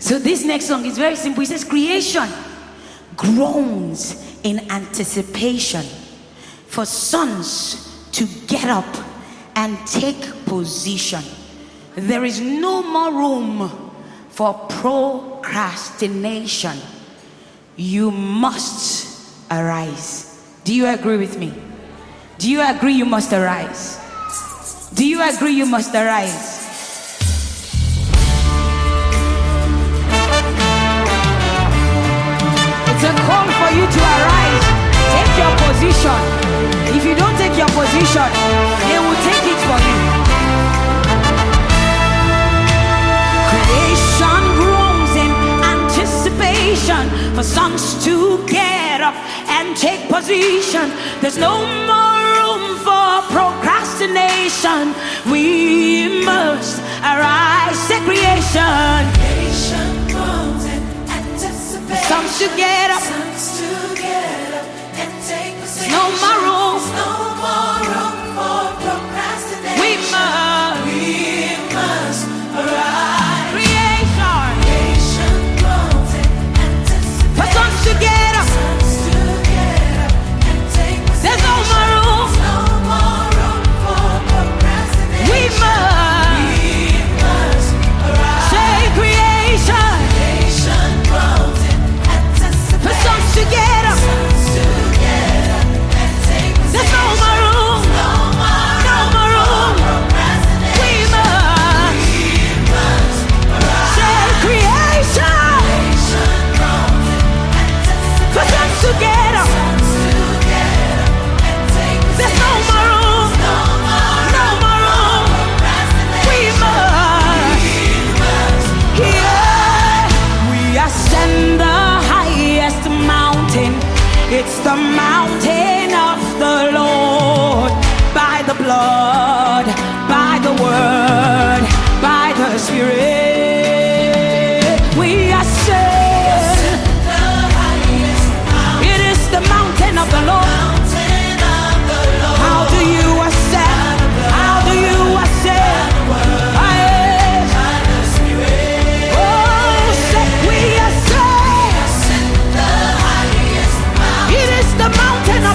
So this next song is very simple. It says, creation groans in anticipation for sons to get up and take position. There is no more room for procrastination. You must arise. Do you agree with me? Do you agree you must arise? Do you agree you must arise? It's a call for you to arise. Take your position. If you don't take your position, they will take it for you. Creation groans in anticipation for sons to get up and take position. There's no more room for procrastination. We must arise. Say creation. Creation groans in anticipation. Sons to get up. Sons to get up and take position. No more room. No more room for procrastination. We must arise. Creation groans in anticipation. for sons to get up. Sons to get up and take position. There's no more room. No more room for procrastination. We must arise. say creation Creation groans in anticipation. for sons to get up. Sons to get up and take position. There's no more room. No more room. procrastination. We must say creation for sons to get up. There's no more room. No more room. We must. Yeah. We ascend the highest mountain. It's the mountain of the Lord. By the blood, by the word, by the Spirit. We ascend. It is the mountain of the Lord. How do you ascend? How do you ascend? Oh, say we ascend. It is the mountain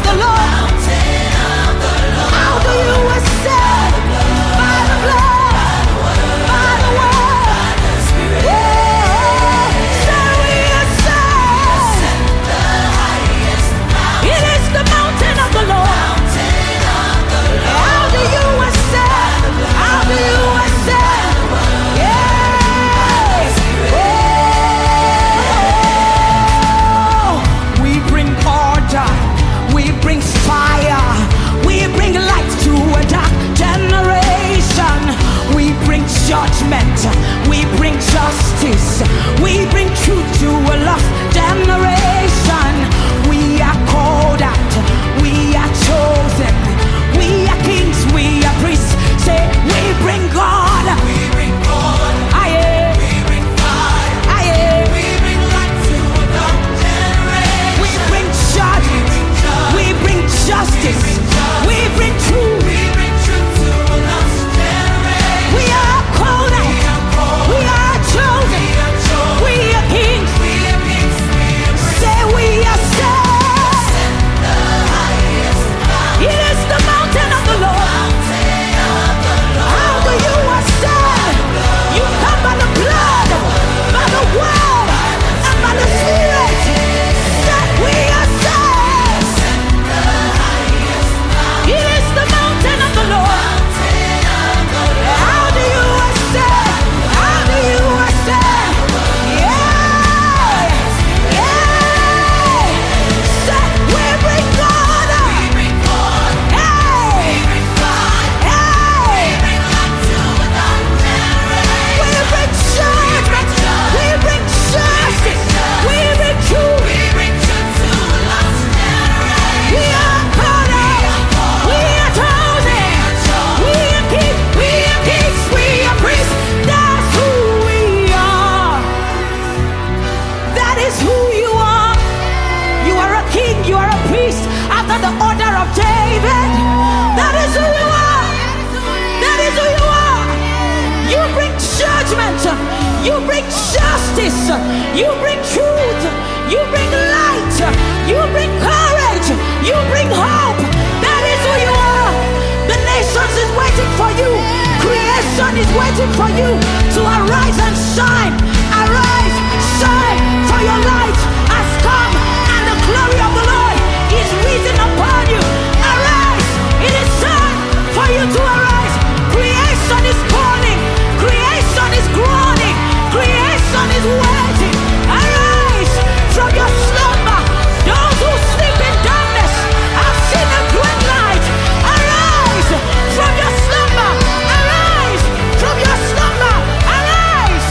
justice, you bring truth, you bring light, you bring courage, you bring hope. That is who you are. The nations is waiting for you. Creation is waiting for you to arise and shine. Arise, shine, for your light has come and the glory of the Lord is risen upon you. Arise, it is time for you to arise. Creation is calling, creation is groaning, creation is waiting. Arise from your slumber. Those who sleep in darkness have seen a great light. Arise from your slumber. Arise from your slumber. Arise.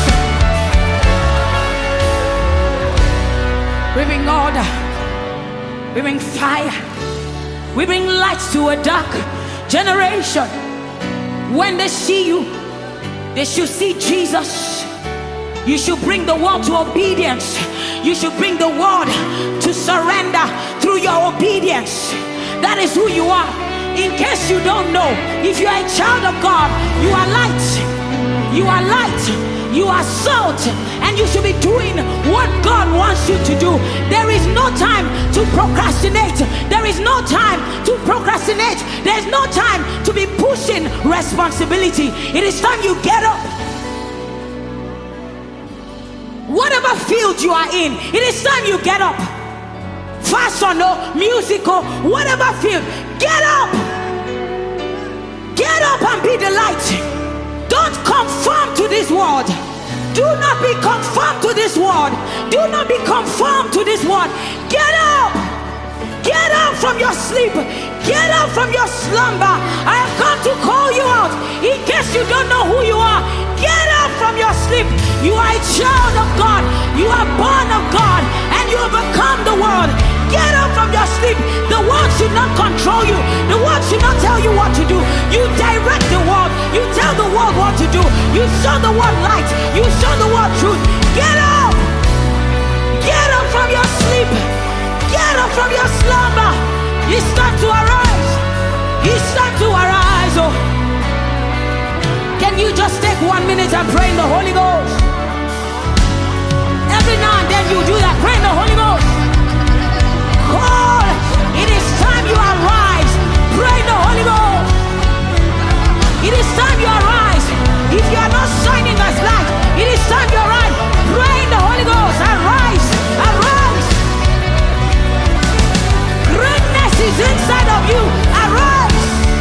We bring order. We bring fire. We bring light to a dark generation. When they see you, they should see Jesus. You should bring the world to obedience. You should bring the world to surrender through your obedience. That is who you are. In case you don't know, if you are a child of God, you are light. You are light. You are salt, and you should be doing what God wants you to do. There is no time to procrastinate. There is no time to procrastinate. There is no time to be pushing responsibility. It is time you get up. Whatever field you are in, it is time you get up. Fashion or musical, whatever field, get up. Get up and be the light. Don't conform to this world. Do not be conformed to this world. Do not be conformed to this world. Get up. Get up from your sleep. Get up from your slumber. I have come to call you out. In case you don't know who you are, get up from your sleep. You are a child of God. You are born of God, and you overcome the world. Get up from your sleep. The world should not control you. The world should not tell you what to do. You direct the world. You tell the world what to do. You show the world light. You show the world truth. Get up. Get up from your sleep. Get up from your slumber. It's time to arise. It's time to arise. Oh. Can you just take 1 minute and pray in the Holy Ghost? Every now and then you do that. Pray in the Holy Ghost. Call. It is time you arise. Pray in the Holy Ghost. It is time you arise. If you are not shining as light, it is time you arise. Pray in the Holy Ghost. Arise. Arise. Greatness is inside of you. Arise.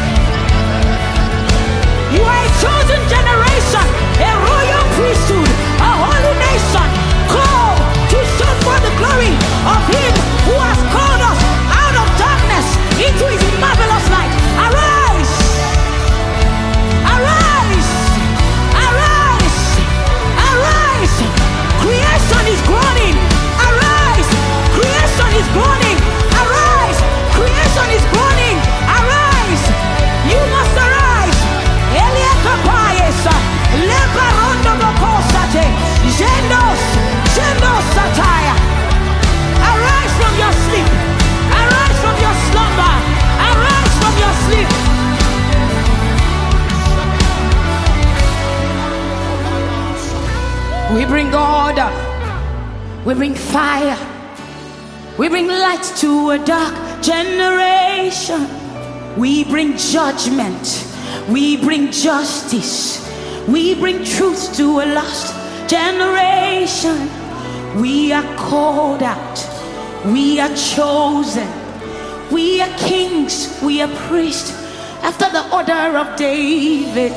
You are a chosen generation, a royal priesthood, a holy nation, called to show forth the glory of Him who has called us out of darkness into His marvelous light. Arise! Arise! Arise! Arise! Creation is groaning. Arise! Creation is groaning. Arise! Creation is groaning. Arise! You must arise. Elia Kapayesa, Lebarondo Bokosate, Gendos, Gendos Satire. Arise from your sleep. Arise from your slumber. Arise from your sleep. We bring order. We bring fire. We bring light to a dark generation. We bring judgment. We bring justice. We bring truth to a lost generation. We are called out. We are chosen. We are kings. We are priests after the order of David.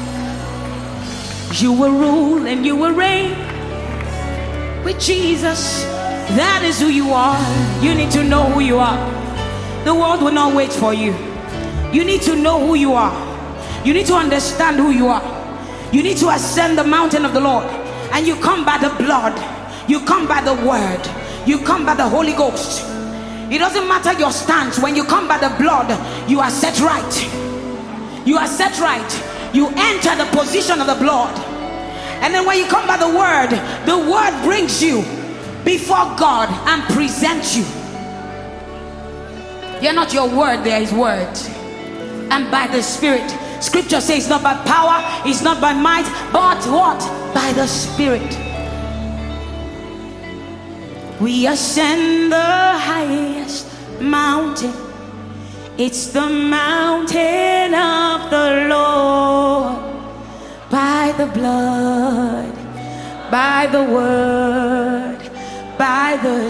You will rule and you will reign with Jesus. That is who you are. You need to know who you are. The world will not wait for you. You need to know who you are. You need to understand who you are. You need to ascend the mountain of the Lord. And you come by the blood. You come by the word. You come by the Holy Ghost. It doesn't matter your stance. When you come by the blood, you are set right. You are set right. You enter the position of the blood. And then when you come by the word brings you before God and presents you. You're not your word, there is word. And by the Spirit. Scripture says it's not by power, it's not by might, but what? By the Spirit. We ascend the highest mountain. It's the mountain of the Lord. By the blood, by the word, by the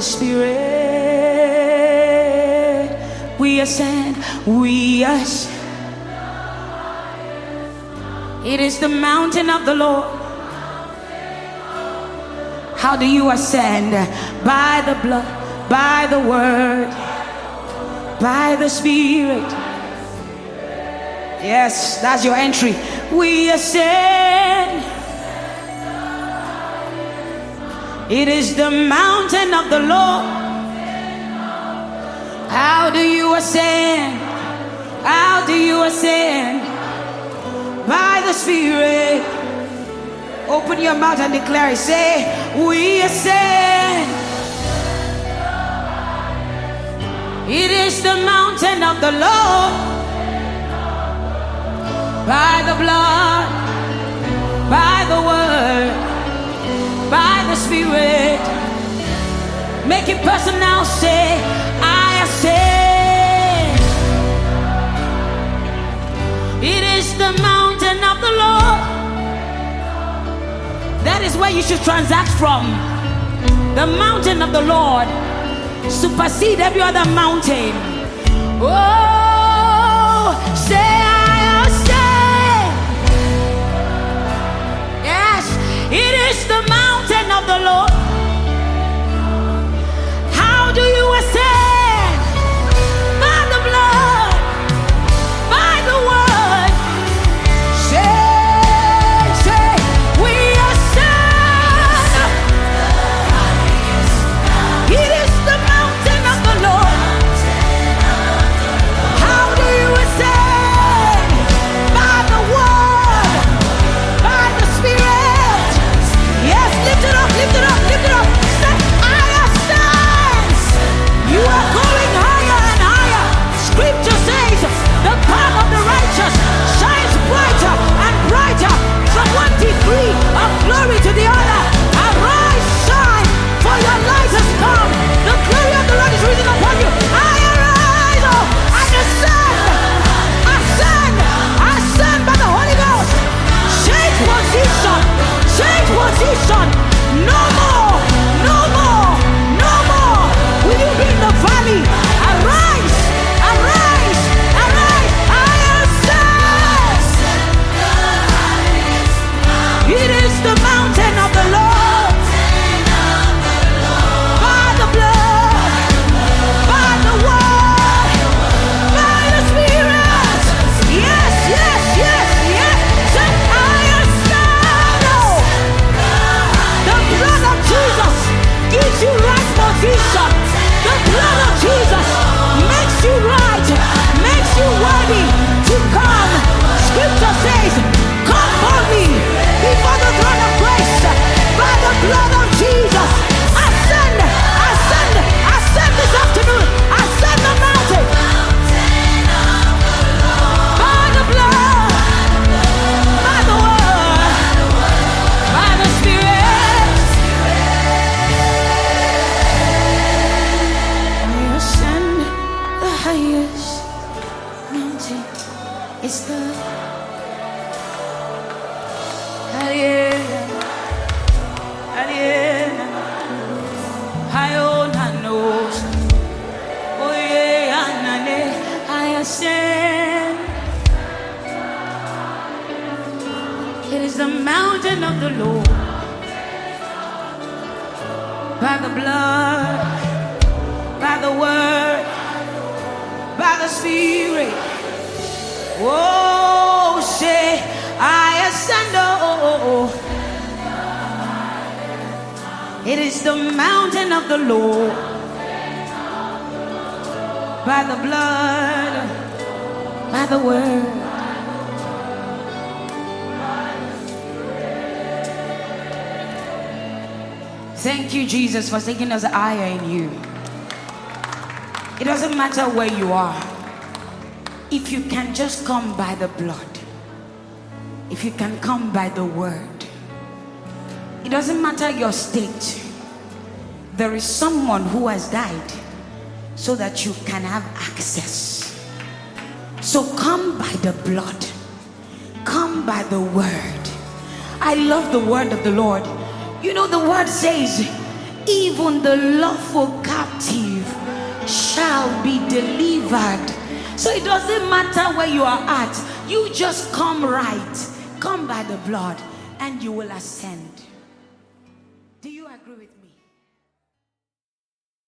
Spirit, we ascend, we ascend. It is the mountain of the Lord. How do you ascend? By the blood, by the word, by the Spirit. Yes, that's your entry. We ascend. It is the mountain of the Lord. How do you ascend? How do you ascend? By the Spirit. Open your mouth and declare it. Say, we ascend. It is the mountain of the Lord. By the blood, by the word, by the Spirit. Make it personal. Say, I ascend. It is the mountain of the Lord. That is where you should transact from. The mountain of the Lord supersede every other mountain. Oh, say I ascend. Yes, it is the mountain of the Lord. How do you ascend? By the blood, by the word. Say, we ascend. It is the mountain of the Lord. How do you ascend? By the word, by the Spirit. Yes, lift it up, lift it up, lift it up. Say, I ascend. You are going higher and higher. Scripture says the path of the righteous shines brighter and brighter from one degree of glory to the other. Arise, shine, for your light has come. The glory of the Lord is risen upon you. I arise, oh, and ascend, ascend, ascend by the Holy Ghost. Change position, change position. No more, no more, no more. Will you be in the valley? Arise, arise, arise. I ascend. It is the mountain of the Lord. By the blood, by the word, by the Spirit. Yes, yes, yes, yes. Say, I ascend. Oh, the blood of Jesus gives you right position. The blood of Jesus makes you right, makes you worthy to come. Scripture says, come boldly before the throne of grace by the blood of Jesus. Ascend, ascend, ascend this afternoon. Ascend the mountain. By the blood, by the word, by the Spirit. I ascend the highest mountain. It's the I ascend. It is the mountain of the Lord. By the blood, by the word, by the Spirit. Oh, say, I ascend. Oh. It is the mountain of the Lord. By the blood, by the word. Thank you, Jesus, for taking us higher in you. It doesn't matter where you are. If you can just come by the blood, if you can come by the word, it doesn't matter your state. There is someone who has died so that you can have access. So come by the blood, come by the word. I love the word of the Lord. You know, the word says, even the lawful captive shall be delivered. So it doesn't matter where you are at, you just come right, come by the blood, and you will ascend. Do you agree with me?